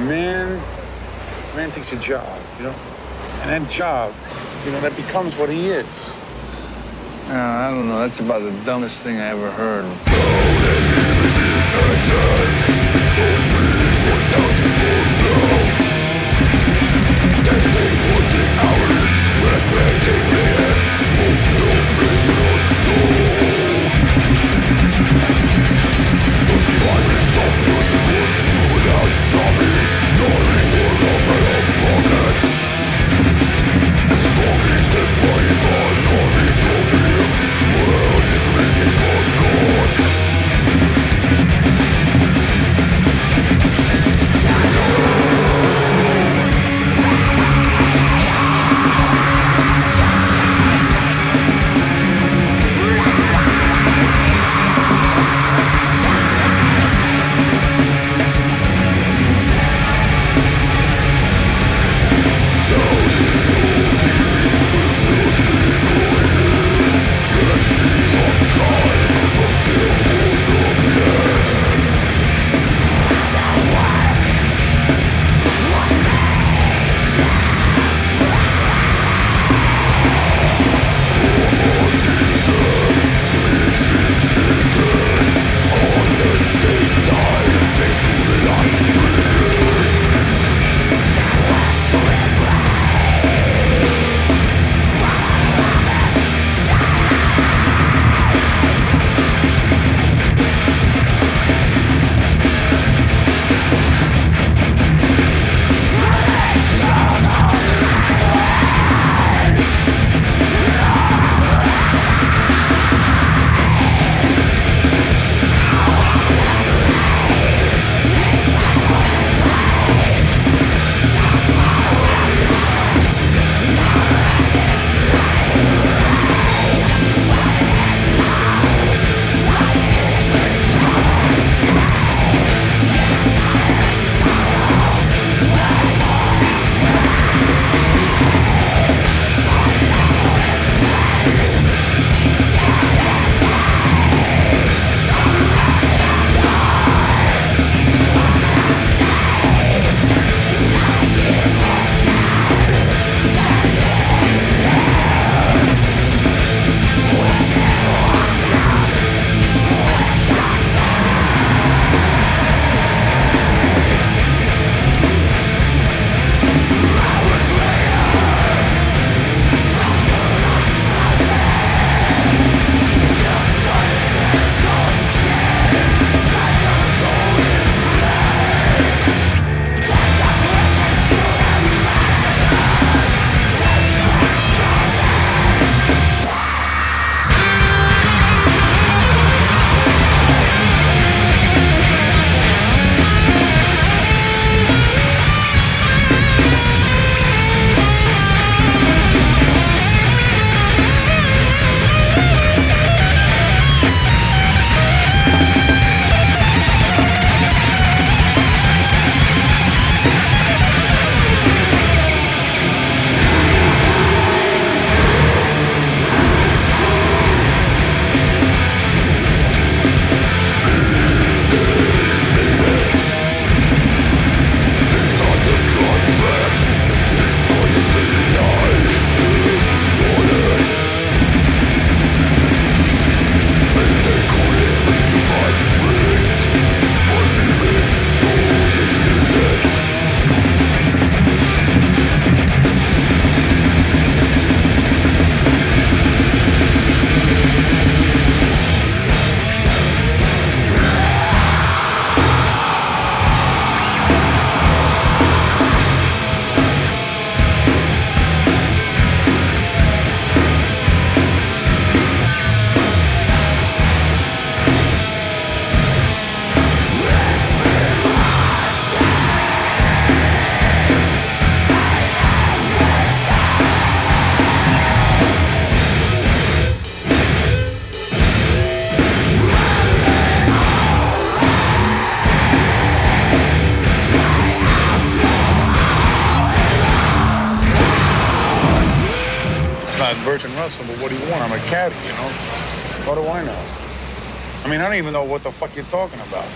Man, man takes a job, you know? And that job, you know, that becomes what he is. I don't know. That's about the dumbest thing I ever heard. not Bertrand Russell, but what do you want? I'm a caddy, you know? What do I know? I mean, I don't even know what the fuck you're talking about.